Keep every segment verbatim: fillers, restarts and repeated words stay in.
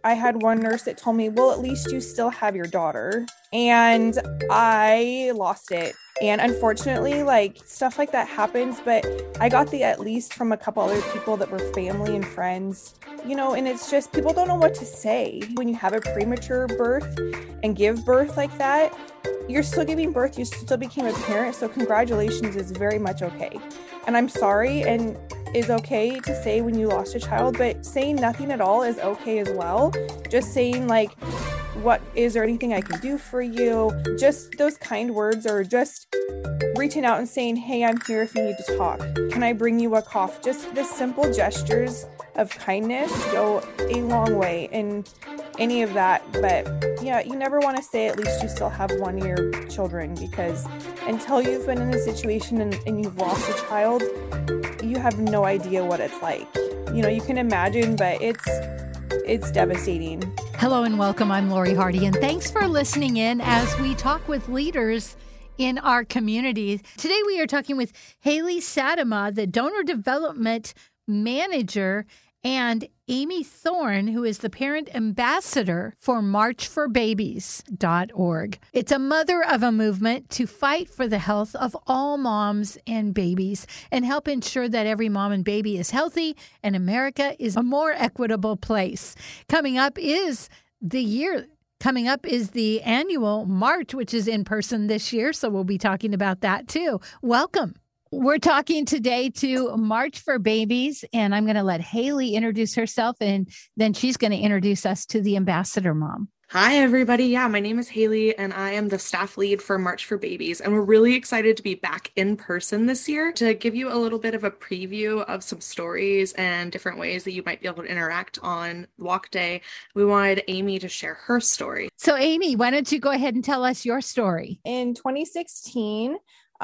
I had one nurse that told me, well, at least you still have your daughter. And I lost it. And unfortunately, like stuff like that happens, but I got the at least from a couple other people that were family and friends, you know, and it's just people don't know what to say. When you have a premature birth and give birth like that, you're still giving birth, you still became a parent. So congratulations is very much okay. And I'm sorry and is okay to say when you lost a child, but saying nothing at all is okay as well. Just saying like, what is there anything I can do for you? Just those kind words, or just reaching out and saying, hey, I'm here if you need to talk. Can I bring you a coffee? Just the simple gestures of kindness go a long way in any of that. But yeah, you never want to say at least you still have one of your children, because until you've been in a situation and, and you've lost a child, you have no idea what it's like. You know, you can imagine, but it's it's devastating. Hello and welcome. I'm Lori Hardy, and thanks for listening in as we talk with leaders in our community. Today we are talking with Haley Sadema, the Donor Development Manager, and Amy Thorne, who is the parent ambassador for march for babies dot org. It's a mother of a movement to fight for the health of all moms and babies and help ensure that every mom and baby is healthy and America is a more equitable place. Coming up is the year. Coming up is the annual march, which is in person this year. So we'll be talking about that too. Welcome. We're talking today to March for Babies, and I'm going to let Haley introduce herself, and then she's going to introduce us to the ambassador mom. Hi, everybody. Yeah, my name is Haley, and I am the staff lead for March for Babies, and we're really excited to be back in person this year to give you a little bit of a preview of some stories and different ways that you might be able to interact on Walk Day. We wanted Amy to share her story. So, Amy, why don't you go ahead and tell us your story? In twenty sixteen,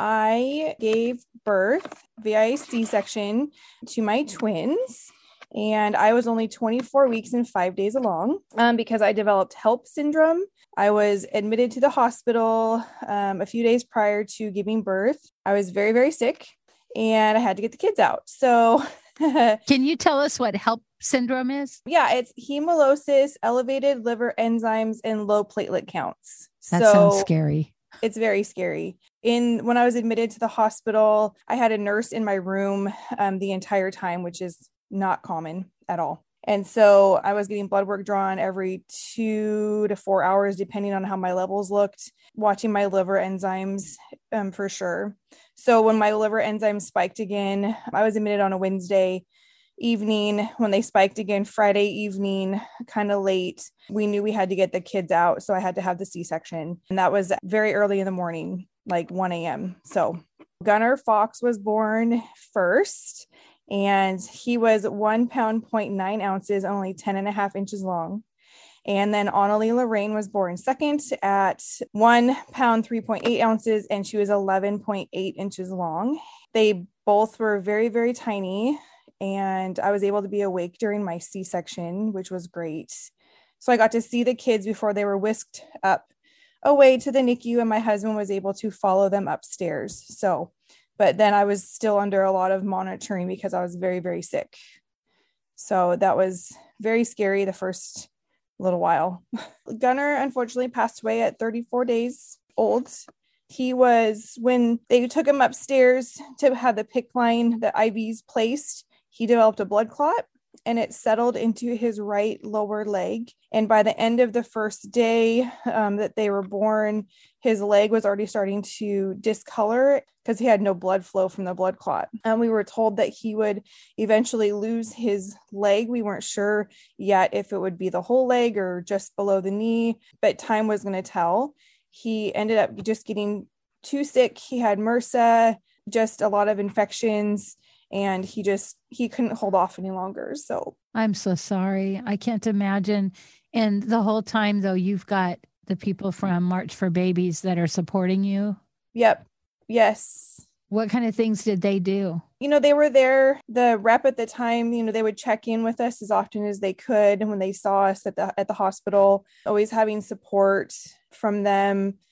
I gave birth via C-section to my twins, and I was only twenty-four weeks and five days along um, because I developed HELLP syndrome. I was admitted to the hospital um, a few days prior to giving birth. I was very, very sick, and I had to get the kids out. So can you tell us what HELLP syndrome is? Yeah, it's hemolysis, elevated liver enzymes, and low platelet counts. That so sounds scary. It's very scary. In when I was admitted to the hospital, I had a nurse in my room um, the entire time, which is not common at all. And so I was getting blood work drawn every two to four hours, depending on how my levels looked, watching my liver enzymes um, for sure. So when my liver enzymes spiked again, I was admitted on a Wednesday evening. When they spiked again Friday evening, kind of late, we knew we had to get the kids out. So I had to have the C-section. And that was very early in the morning, like one a.m. So Gunnar Fox was born first, and he was one pound, zero point nine ounces, only ten and a half inches long. And then Annalie Lorraine was born second at one pound, three point eight ounces, and she was eleven point eight inches long. They both were very, very tiny. And I was able to be awake during my C-section, which was great. So I got to see the kids before they were whisked up away to the N I C U, and my husband was able to follow them upstairs. So, but then I was still under a lot of monitoring because I was very, very sick. So that was very scary the first little while. Gunnar unfortunately passed away at thirty-four days old. He was, when they took him upstairs to have the PICC line, the I Vs placed, he developed a blood clot, and it settled into his right lower leg. And by the end of the first day um, that they were born, his leg was already starting to discolor because he had no blood flow from the blood clot. And we were told that he would eventually lose his leg. We weren't sure yet if it would be the whole leg or just below the knee, but time was going to tell. He ended up just getting too sick. He had MRSA, just a lot of infections. And he just, he couldn't hold off any longer. So I'm so sorry. I can't imagine. And the whole time, though, you've got the people from March for Babies that are supporting you. Yep. Yes. What kind of things did they do? You know, they were there. The rep at the time, you know, they would check in with us as often as they could. And when they saw us at the, at the hospital, always having support from them.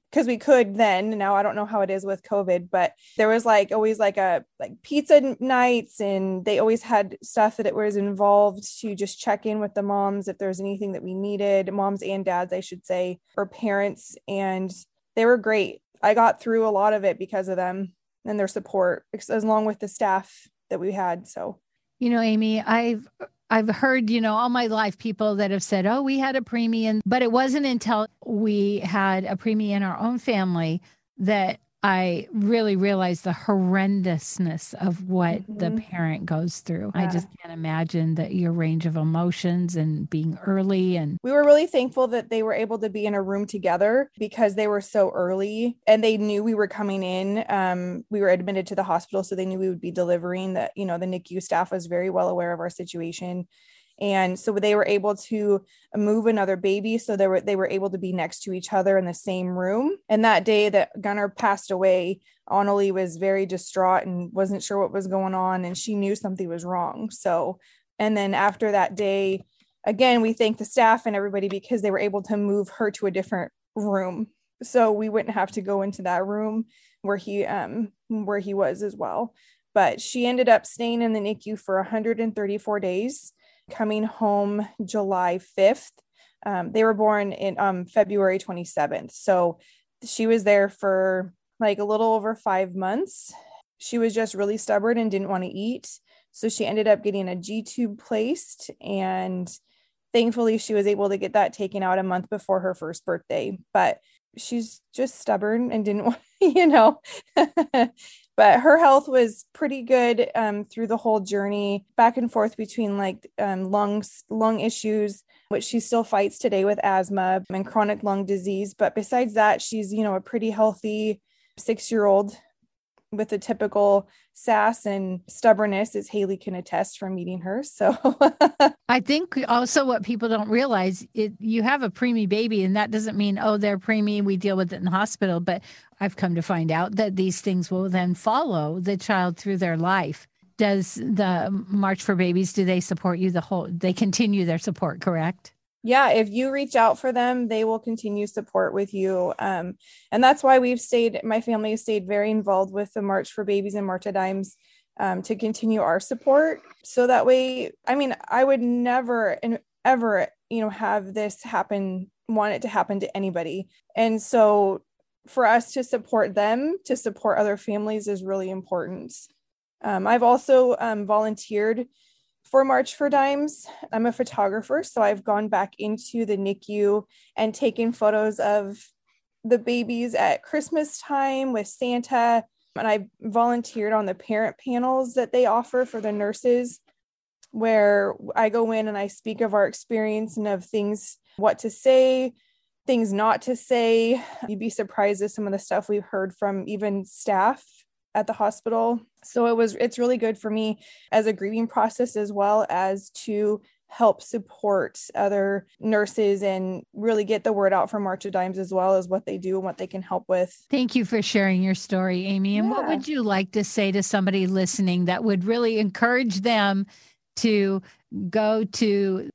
because we could then. Now I don't know how it is with COVID, but there was like always like a like pizza nights, and they always had stuff that it was involved to just check in with the moms if there's anything that we needed, moms and dads, I should say, or parents. And they were great. I got through a lot of it because of them and their support, as long with the staff that we had. So, you know, Amy, I've I've heard, you know, all my life people that have said, oh, we had a preemie. And, but it wasn't until we had a preemie in our own family that I really realized the horrendousness of what mm-hmm. the parent goes through. Yeah. I just can't imagine that your range of emotions and being early. And we were really thankful that they were able to be in a room together because they were so early and they knew we were coming in. Um, we were admitted to the hospital, so they knew we would be delivering. That, you know, the N I C U staff was very well aware of our situation. And so they were able to move another baby. So they were, they were able to be next to each other in the same room. And that day that Gunnar passed away, Annalie was very distraught and wasn't sure what was going on. And she knew something was wrong. So, and then after that day, again, we thank the staff and everybody because they were able to move her to a different room. So we wouldn't have to go into that room where he, um, where he was as well. But she ended up staying in the N I C U for one hundred thirty-four days. Coming home July fifth. Um, they were born in um, February twenty-seventh. So she was there for like a little over five months. She was just really stubborn and didn't want to eat. So she ended up getting a G-tube placed. And thankfully she was able to get that taken out a month before her first birthday. But she's just stubborn and didn't want, you know, but her health was pretty good um, through the whole journey, back and forth between like um, lungs, lung issues, which she still fights today with asthma and chronic lung disease. But besides that, she's, you know, a pretty healthy six-year-old with the typical sass and stubbornness, as Haley can attest from meeting her. So I think also what people don't realize, it, you have a preemie baby, and that doesn't mean, oh, they're preemie, we deal with it in the hospital. But I've come to find out that these things will then follow the child through their life. Does the March for Babies, do they support you the whole, they continue their support, correct? Yeah, if you reach out for them, they will continue support with you. Um, and that's why we've stayed, my family has stayed very involved with the March for Babies and March of Dimes um, to continue our support. So that way, I mean, I would never and ever, you know, have this happen, want it to happen to anybody. And so for us to support them, to support other families is really important. Um, I've also um, volunteered for March for Dimes. I'm a photographer, so I've gone back into the N I C U and taken photos of the babies at Christmas time with Santa. And I volunteered on the parent panels that they offer for the nurses, where I go in and I speak of our experience and of things, what to say, things not to say. You'd be surprised at some of the stuff we've heard from even staff at the hospital. So it was, it's really good for me as a grieving process, as well as to help support other nurses and really get the word out for March of Dimes, as well as what they do and what they can help with. Thank you for sharing your story, Amy. And yeah. What would you like to say to somebody listening that would really encourage them to go to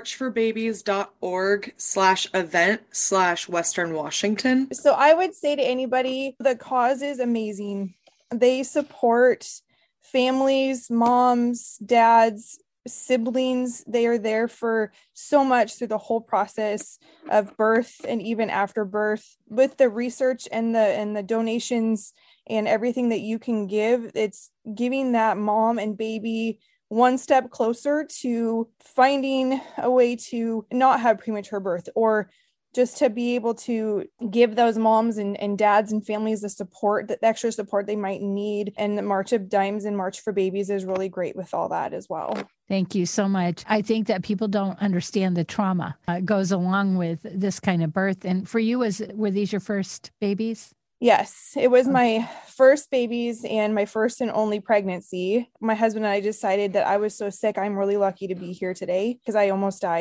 marchforbabies.org slash event slash Western Washington? So I would say to anybody, the cause is amazing. They support families, moms, dads, siblings. They are there for so much through the whole process of birth and even after birth. With the research and the and the donations and everything that you can give, it's giving that mom and baby one step closer to finding a way to not have premature birth, or just to be able to give those moms and, and dads and families the support, the extra support they might need. And the March of Dimes and March for Babies is really great with all that as well. Thank you so much. I think that people don't understand the trauma uh, goes along with this kind of birth. And for you, was were these your first babies? Yes, it was my first babies and my first and only pregnancy. My husband and I decided that I was so sick. I'm really lucky to be here today because I almost died.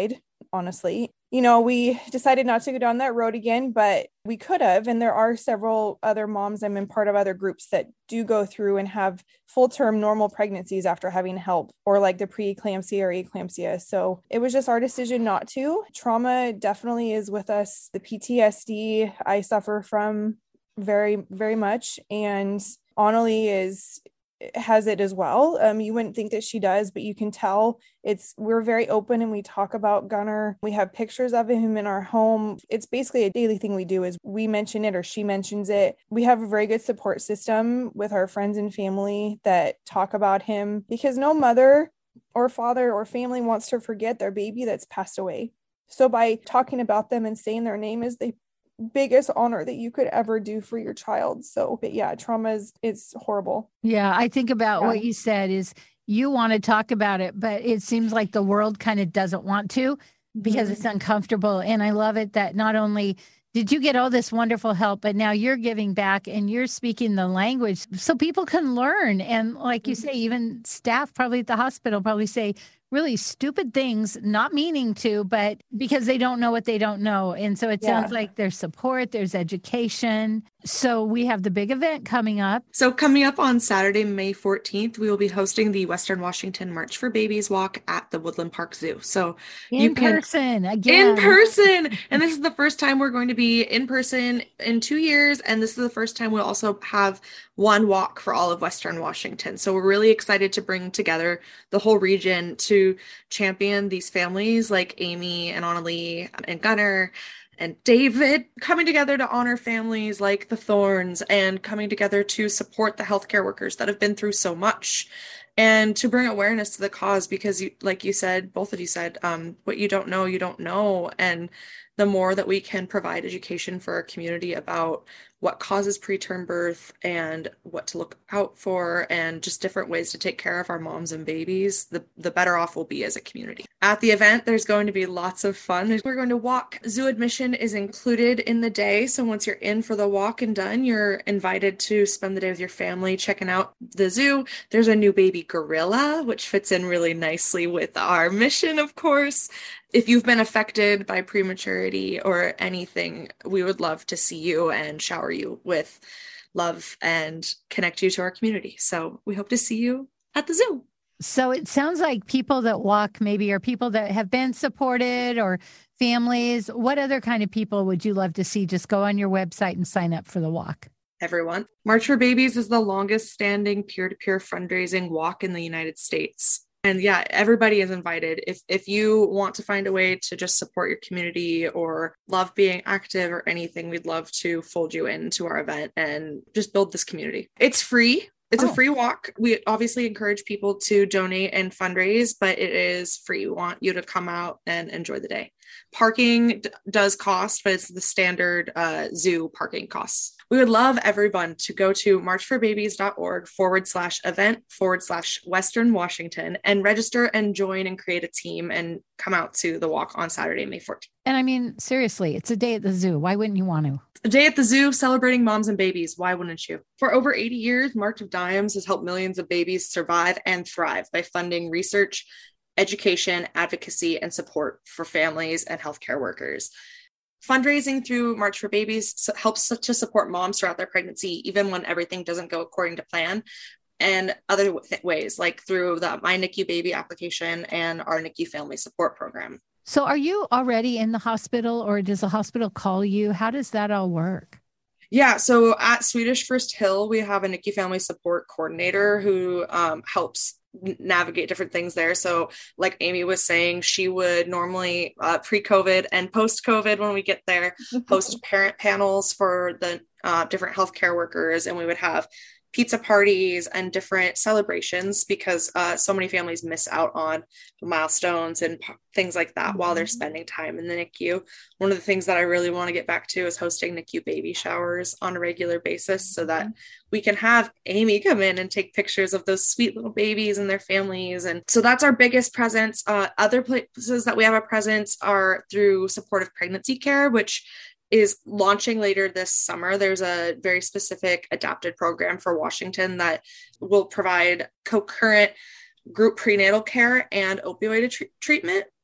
honestly. You know, we decided not to go down that road again, but we could have. And there are several other moms, I'm in part of other groups that do go through and have full-term normal pregnancies after having help, or like the preeclampsia or eclampsia. So it was just our decision not to. Trauma definitely is with us. The P T S D I suffer from very, very much. And Annalie is has it as well. Um, you wouldn't think that she does, but you can tell it's, we're very open and we talk about Gunnar. We have pictures of him in our home. It's basically a daily thing we do is we mention it or she mentions it. We have a very good support system with our friends and family that talk about him, because no mother or father or family wants to forget their baby that's passed away. So by talking about them and saying their name is the biggest honor that you could ever do for your child. So, but yeah, trauma is, it's horrible. Yeah. I think about Yeah. what you said is you want to talk about it, but it seems like the world kind of doesn't want to because Mhm. it's uncomfortable. And I love it that not only did you get all this wonderful help, but now you're giving back and you're speaking the language so people can learn. And like you say, even staff probably at the hospital probably say really stupid things, not meaning to, but because they don't know what they don't know. And so it Yeah. sounds like there's support, there's education. So we have the big event coming up. So coming up on Saturday, May fourteenth, we will be hosting the Western Washington March for Babies walk at the Woodland Park Zoo. So In you can person again. in person. And this is the first time we're going to be in person in two years. And this is the first time we'll also have one walk for all of Western Washington. So we're really excited to bring together the whole region to champion these families like Amy and Annalie and Gunnar and David, coming together to honor families like the Thorns and coming together to support the healthcare workers that have been through so much and to bring awareness to the cause, because you, like you said, both of you said, um, what you don't know, you don't know. And the more that we can provide education for our community about what causes preterm birth and what to look out for and just different ways to take care of our moms and babies, the, the better off we'll be as a community. At the event, there's going to be lots of fun. We're going to walk. Zoo admission is included in the day. So once you're in for the walk and done, you're invited to spend the day with your family checking out the zoo. There's a new baby gorilla, which fits in really nicely with our mission, of course. If you've been affected by prematurity or anything, we would love to see you and shower you with love and connect you to our community. So we hope to see you at the zoo. So it sounds like people that walk maybe are people that have been supported or families. What other kind of people would you love to see? Just go on your website and sign up for the walk. Everyone. March for Babies is the longest standing peer-to-peer fundraising walk in the United States. And yeah, everybody is invited. If if you want to find a way to just support your community or love being active or anything, we'd love to fold you into our event and just build this community. It's free. It's Oh. a free walk. We obviously encourage people to donate and fundraise, but it is free. We want you to come out and enjoy the day. Parking d- does cost, but it's the standard uh, zoo parking costs. We would love everyone to go to marchforbabies.org forward slash event forward slash Western Washington and register and join and create a team and come out to the walk on Saturday, May fourteenth. And I mean, seriously, it's a day at the zoo. Why wouldn't you want to? A day at the zoo celebrating moms and babies. Why wouldn't you? For over eighty years, March of Dimes has helped millions of babies survive and thrive by funding research, education, advocacy, and support for families and healthcare workers. Fundraising through March for Babies helps to support moms throughout their pregnancy, even when everything doesn't go according to plan, and other ways, like through the My N I C U Baby application and our N I C U Family Support Program. So are you already in the hospital or does the hospital call you? How does that all work? Yeah, so at Swedish First Hill, we have a N I C U Family Support Coordinator who um, helps navigate different things there. So like Amy was saying, she would normally uh, pre-COVID and post-COVID, when we get there, host parent panels for the uh, different healthcare workers. And we would have pizza parties and different celebrations because uh, so many families miss out on milestones and p- things like that while they're spending time in the N I C U. One of the things that I really want to get back to is hosting N I C U baby showers on a regular basis so that we can have Amy come in and take pictures of those sweet little babies and their families. And so that's our biggest presence. Uh, other places that we have a presence are through supportive pregnancy care, which is launching later this summer. There's a very specific adapted program for Washington that will provide concurrent group prenatal care and opioid tr- treatment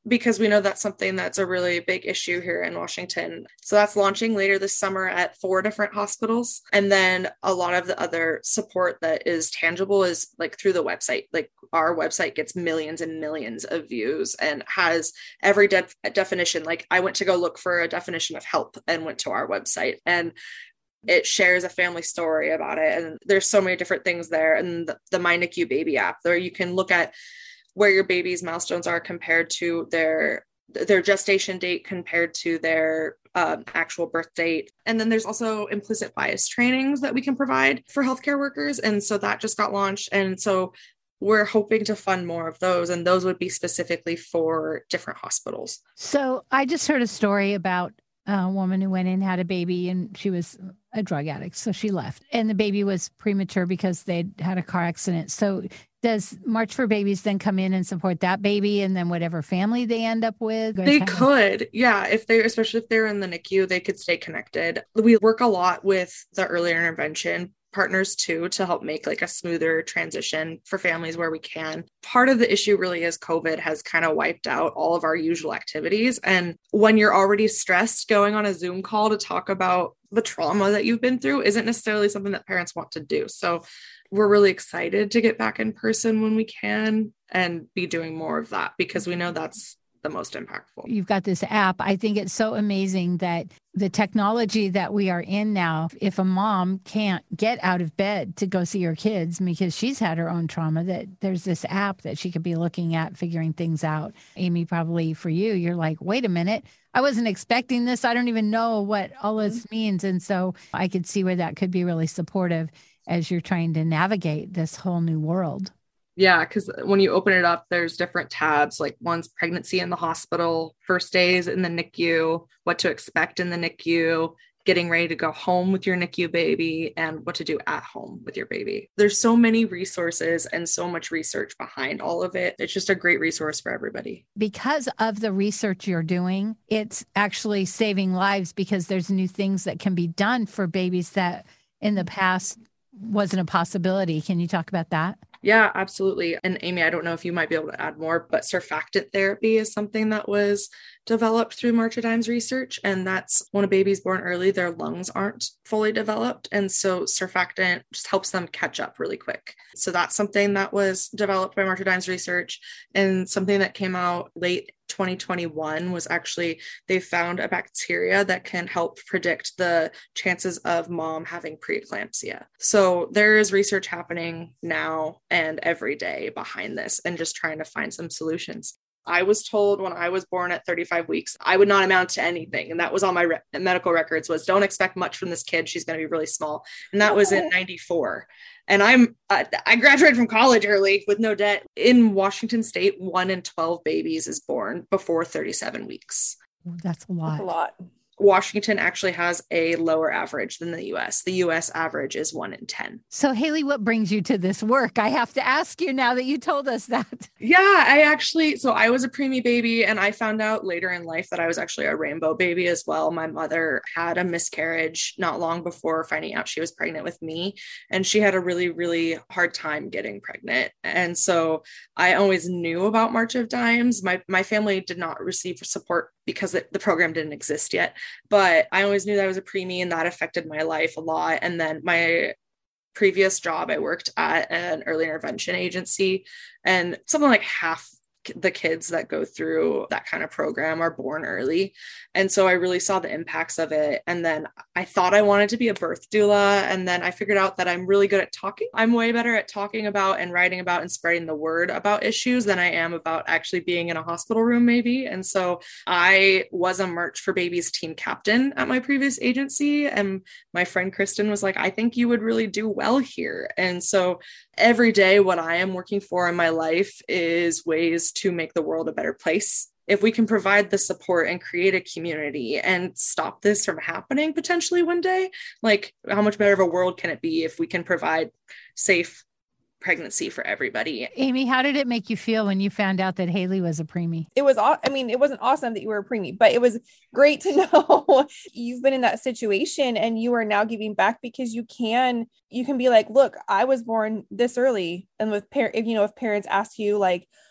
because we know that's something that's a really big issue here in Washington. So that's launching later this summer at four different hospitals. And then a lot of the other support that is tangible is like through the website. Like our website gets millions and millions of views and has every de- definition. Like I went to go look for a definition of help and went to our website, and it shares a family story about it. And there's so many different things there. And the, the My NICU Baby app, there you can look at where your baby's milestones are compared to their their gestation date compared to their um, actual birth date. And then there's also implicit bias trainings that we can provide for healthcare workers. And so that just got launched. And so we're hoping to fund more of those. And those would be specifically for different hospitals. So I just heard a story about a woman who went in, had a baby, and she was a drug addict. So she left, and the baby was premature because they'd had a car accident. So does March for Babies then come in and support that baby and then whatever family they end up with? They could. Yeah. If they, especially if they're in the NICU, they could stay connected. We work a lot with the early intervention partners too, to help make like a smoother transition for families where we can. Part of the issue really is COVID has kind of wiped out all of our usual activities. And when you're already stressed, going on a Zoom call to talk about the trauma that you've been through isn't necessarily something that parents want to do. So we're really excited to get back in person when we can and be doing more of that, because we know that's the most impactful. You've got this app. I think it's so amazing that the technology that we are in now, if a mom can't get out of bed to go see her kids because she's had her own trauma, that there's this app that she could be looking at, figuring things out. Amy, probably for you, you're like, wait a minute, I wasn't expecting this. I don't even know what all this means. And so I could see where that could be really supportive as you're trying to navigate this whole new world. Yeah, because when you open it up, there's different tabs, like one's pregnancy in the hospital, first days in the NICU, what to expect in the NICU, getting ready to go home with your NICU baby, and what to do at home with your baby. There's so many resources and so much research behind all of it. It's just a great resource for everybody. Because of the research you're doing, it's actually saving lives, because there's new things that can be done for babies that in the past wasn't a possibility. Can you talk about that? Yeah, absolutely. And Amy, I don't know if you might be able to add more, but surfactant therapy is something that was developed through March of Dimes research. And that's when a baby's born early, their lungs aren't fully developed. And so surfactant just helps them catch up really quick. So that's something that was developed by March of Dimes research. And something that came out late twenty twenty-one was actually, they found a bacteria that can help predict the chances of mom having preeclampsia. So there is research happening now and every day behind this, and just trying to find some solutions. I was told when I was born at thirty-five weeks, I would not amount to anything. And that was on my re- medical records, was don't expect much from this kid. She's going to be really small. And that was in ninety-four. And I'm, uh, I graduated from college early with no debt. In Washington state, one in twelve babies is born before thirty-seven weeks. That's a lot. That's a lot. Washington actually has a lower average than the U S. The U S average is one in ten. So Haley, what brings you to this work? I have to ask you now that you told us that. Yeah, I actually, so I was a preemie baby, and I found out later in life that I was actually a rainbow baby as well. My mother had a miscarriage not long before finding out she was pregnant with me, and she had a really, really hard time getting pregnant. And so I always knew about March of Dimes. My, my family did not receive support because it, the program didn't exist yet. But I always knew that I was a preemie, and that affected my life a lot. And then my previous job, I worked at an early intervention agency, and something like half the kids that go through that kind of program are born early. And so I really saw the impacts of it. And then I thought I wanted to be a birth doula. And then I figured out that I'm really good at talking. I'm way better at talking about and writing about and spreading the word about issues than I am about actually being in a hospital room, maybe. And so I was a March for Babies team captain at my previous agency. And my friend Kristen was like, I think you would really do well here. And so every day, what I am working for in my life is ways to make the world a better place. If we can provide the support and create a community and stop this from happening potentially one day, like how much better of a world can it be if we can provide safe pregnancy for everybody? Amy, how did it make you feel when you found out that Haley was a preemie? It was, aw- I mean, it wasn't awesome that you were a preemie, but it was great to know you've been in that situation and you are now giving back, because you can, you can be like, look, I was born this early. And with parents, you know, if parents ask you like,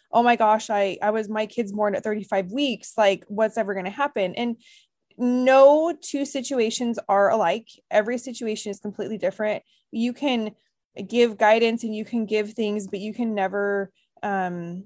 oh my gosh, I, I was, my kid's born at thirty-five weeks. Like what's ever going to happen? And no two situations are alike. Every situation is completely different. You can give guidance and you can give things, but you can never, um,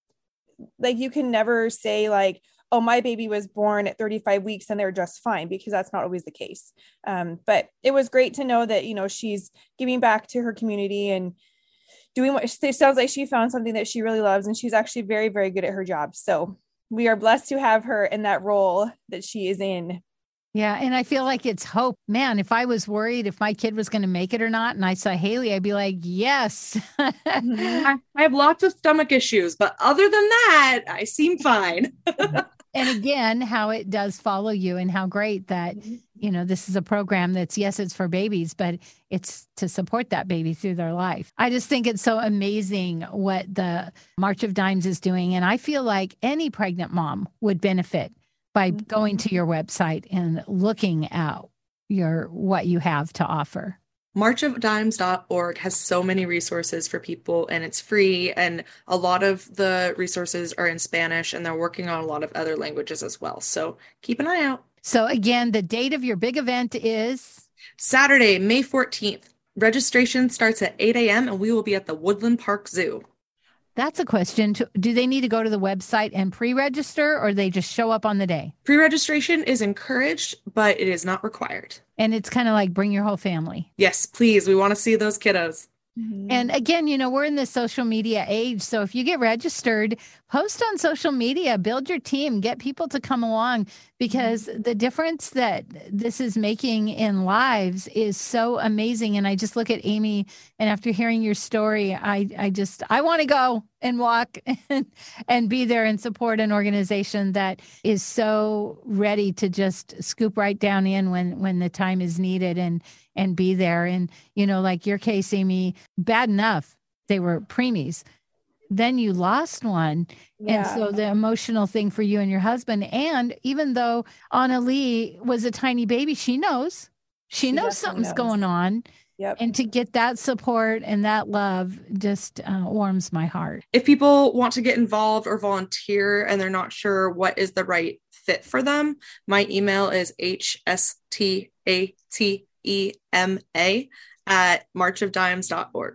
like you can never say like, oh, my baby was born at thirty-five weeks and they're just fine, because that's not always the case. Um, but it was great to know that, you know, she's giving back to her community and doing what it sounds like she found something that she really loves. And she's actually very, very good at her job. So we are blessed to have her in that role that she is in. Yeah. And I feel like it's hope. Man, if I was worried if my kid was going to make it or not, and I saw Haley, I'd be like, yes. Mm-hmm. I, I have lots of stomach issues, but other than that, I seem fine. And again, how it does follow you, and how great that, you know, this is a program that's, yes, it's for babies, but it's to support that baby through their life. I just think it's so amazing what the March of Dimes is doing. And I feel like any pregnant mom would benefit by going to your website and looking at your what you have to offer. march of dimes dot org has so many resources for people, and it's free. And a lot of the resources are in Spanish, and they're working on a lot of other languages as well. So keep an eye out. So again, the date of your big event is Saturday, May fourteenth. Registration starts at eight a.m. and we will be at the Woodland Park Zoo. That's a question. Do they need to go to the website and pre-register, or they just show up on the day? Pre-registration is encouraged, but it is not required. And it's kind of like bring your whole family. Yes, please. We want to see those kiddos. Mm-hmm. And again, you know, we're in the social media age. So if you get registered, post on social media, build your team, get people to come along, because the difference that this is making in lives is so amazing. And I just look at Amy, and after hearing your story, I, I just, I want to go and walk and, and be there and support an organization that is so ready to just scoop right down in when, when the time is needed, and, and be there. And, you know, like your case, Amy, bad enough they were preemies. Then you lost one. Yeah. And so the emotional thing for you and your husband, and even though Anna Lee was a tiny baby, she knows, she, she knows something's knows. going on. Yep. And to get that support and that love just uh, warms my heart. If people want to get involved or volunteer and they're not sure what is the right fit for them, my email is h s t a t e m a at march of dimes dot org.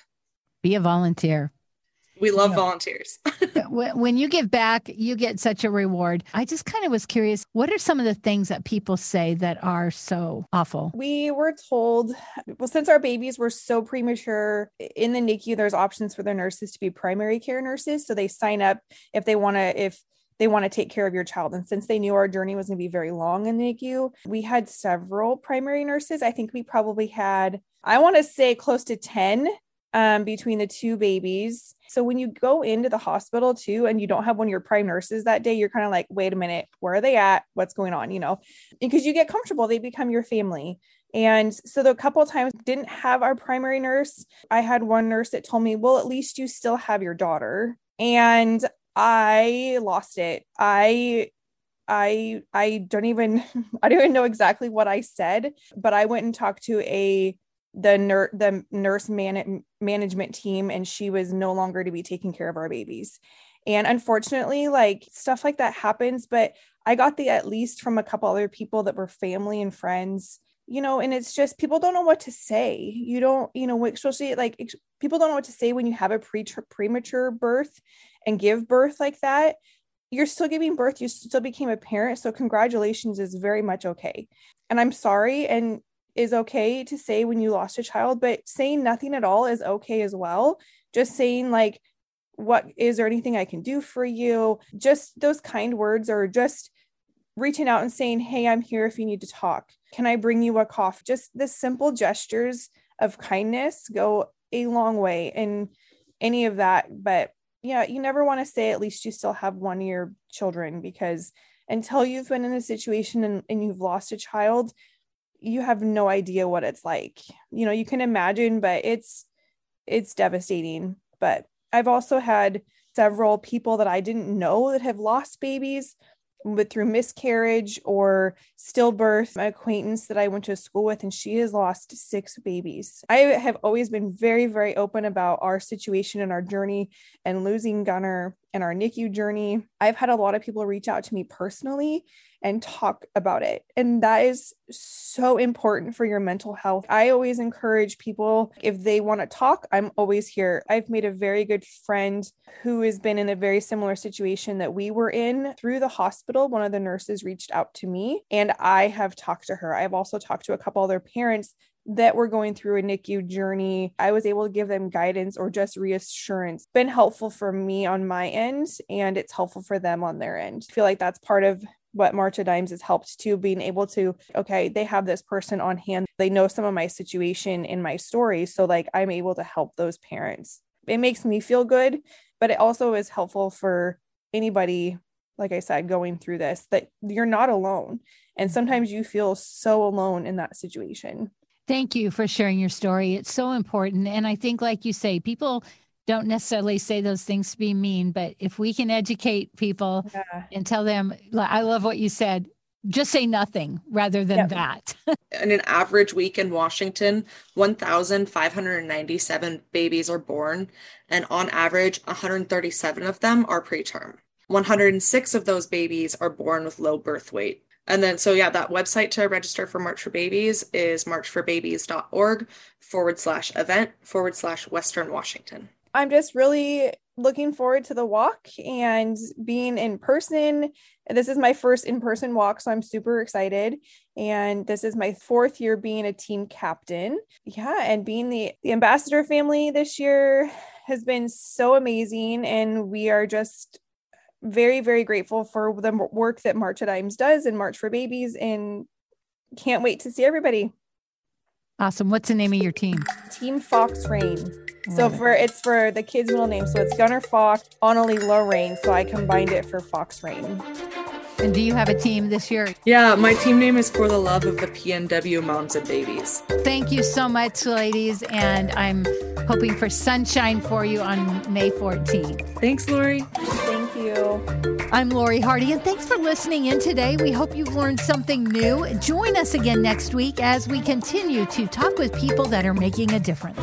Be a volunteer. We love you know, volunteers. When you give back, you get such a reward. I just kind of was curious, what are some of the things that people say that are so awful? We were told, well, since our babies were so premature in the N I C U, there's options for their nurses to be primary care nurses. So they sign up if they want to, if they want to take care of your child. And since they knew our journey was going to be very long in the N I C U, we had several primary nurses. I think we probably had, I want to say close to ten um, between the two babies. So when you go into the hospital too, and you don't have one of your prime nurses that day, you're kind of like, wait a minute, where are they at? What's going on? You know, because you get comfortable, they become your family. And so the couple of times didn't have our primary nurse. I had one nurse that told me, well, at least you still have your daughter. And I lost it. I, I, I don't even, I don't even know exactly what I said, but I went and talked to a, the nurse, the nurse man- management team, and she was no longer to be taking care of our babies. And unfortunately, like stuff like that happens, but I got the, at least from a couple other people that were family and friends, you know, and it's just, people don't know what to say. You don't, you know, especially like people don't know what to say when you have a pre premature birth and give birth like that. You're still giving birth. You still became a parent. So congratulations is very much okay. And I'm sorry, and is okay to say when you lost a child, but saying nothing at all is okay as well. Just saying like, what, is there anything I can do for you? Just those kind words, or just reaching out and saying, hey, I'm here if you need to talk. Can I bring you a coffee? Just the simple gestures of kindness go a long way in any of that. But yeah, you never want to say at least you still have one of your children, because until you've been in a situation and, and you've lost a child, you have no idea what it's like. You know, you can imagine, but it's, it's devastating. But I've also had several people that I didn't know that have lost babies. with through miscarriage or stillbirth. My acquaintance that I went to school with, and she has lost six babies. I have always been very, very open about our situation and our journey and losing Gunner and our N I C U journey. I've had a lot of people reach out to me personally and talk about it. And that is so important for your mental health. I always encourage people, if they want to talk, I'm always here. I've made a very good friend who has been in a very similar situation that we were in through the hospital. One of the nurses reached out to me and I have talked to her. I've also talked to a couple other parents that were going through a N I C U journey. I was able to give them guidance or just reassurance. It's been helpful for me on my end, and it's helpful for them on their end. I feel like that's part of what March of Dimes has helped too, being able to, okay, they have this person on hand. They know some of my situation in my story. So like, I'm able to help those parents. It makes me feel good, but it also is helpful for anybody, like I said, going through this, that you're not alone. And sometimes you feel so alone in that situation. Thank you for sharing your story. It's so important. And I think, like you say, people don't necessarily say those things to be mean, but if we can educate people yeah. and tell them, I love what you said, just say nothing rather than yep. that. In an average week in Washington, one thousand five hundred ninety-seven babies are born, and on average, one hundred thirty-seven of them are preterm. one hundred six of those babies are born with low birth weight. And then, so yeah, that website to register for March for Babies is marchforbabies.org forward slash event forward slash Western Washington. I'm just really looking forward to the walk and being in person. This is my first in-person walk, so I'm super excited. And this is my fourth year being a team captain. Yeah, and being the, the ambassador family this year has been so amazing. And we are just very, very grateful for the work that March of Dimes does and March for Babies, and can't wait to see everybody. Awesome. What's the name of your team? Team Fox Rain. So for it's for the kids' middle name. So it's Gunner Fox, Annalie Lorraine. So I combined it for Fox Rain. And do you have a team this year? Yeah, my team name is For the Love of the P N W Moms and Babies. Thank you so much, ladies. And I'm hoping for sunshine for you on May fourteenth. Thanks, Lori. Thank you. I'm Lori Hardy, and thanks for listening in today. We hope you've learned something new. Join us again next week as we continue to talk with people that are making a difference.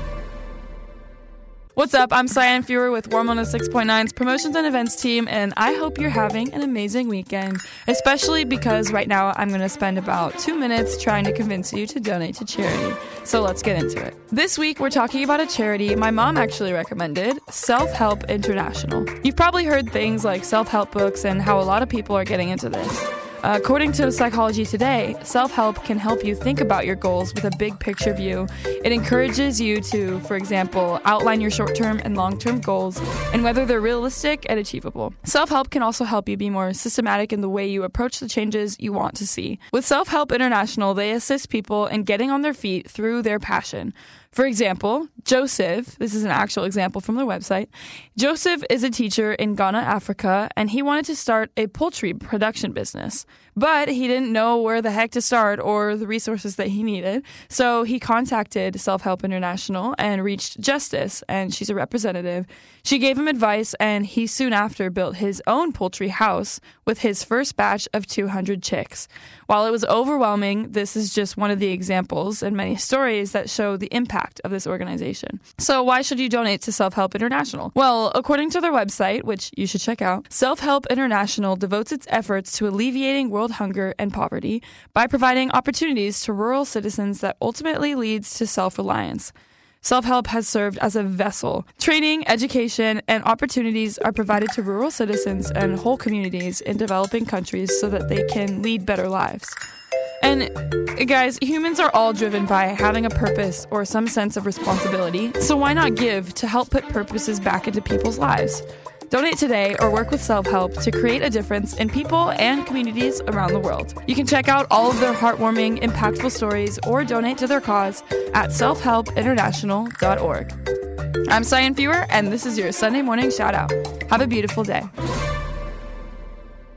What's up? I'm Cyan Fewer with Warm one oh six point nine's Promotions and Events team, and I hope you're having an amazing weekend, especially because right now I'm going to spend about two minutes trying to convince you to donate to charity. So let's get into it. This week, we're talking about a charity my mom actually recommended, Self-Help International. You've probably heard things like self-help books and how a lot of people are getting into this. Uh, according to Psychology Today, self-help can help you think about your goals with a big picture view. It encourages you to, for example, outline your short-term and long-term goals and whether they're realistic and achievable. Self-help can also help you be more systematic in the way you approach the changes you want to see. With Self-Help International, they assist people in getting on their feet through their passion. For example, Joseph, this is an actual example from their website. Joseph is a teacher in Ghana, Africa, and he wanted to start a poultry production business. But he didn't know where the heck to start or the resources that he needed. So he contacted Self-Help International and reached Justice, and she's a representative. She gave him advice, and he soon after built his own poultry house with his first batch of two hundred chicks. While it was overwhelming, this is just one of the examples and many stories that show the impact of this organization. So why should you donate to Self-Help International? Well, according to their website, which you should check out, Self-Help International devotes its efforts to alleviating world hunger and poverty by providing opportunities to rural citizens that ultimately leads to self-reliance. Self-help has served as a vessel. Training, education, and opportunities are provided to rural citizens and whole communities in developing countries so that they can lead better lives. And guys, humans are all driven by having a purpose or some sense of responsibility, so why not give to help put purposes back into people's lives? Donate today or work with Self-Help to create a difference in people and communities around the world. You can check out all of their heartwarming, impactful stories or donate to their cause at self help international dot org. I'm Cyan Fewer, and this is your Sunday morning shout out. Have a beautiful day.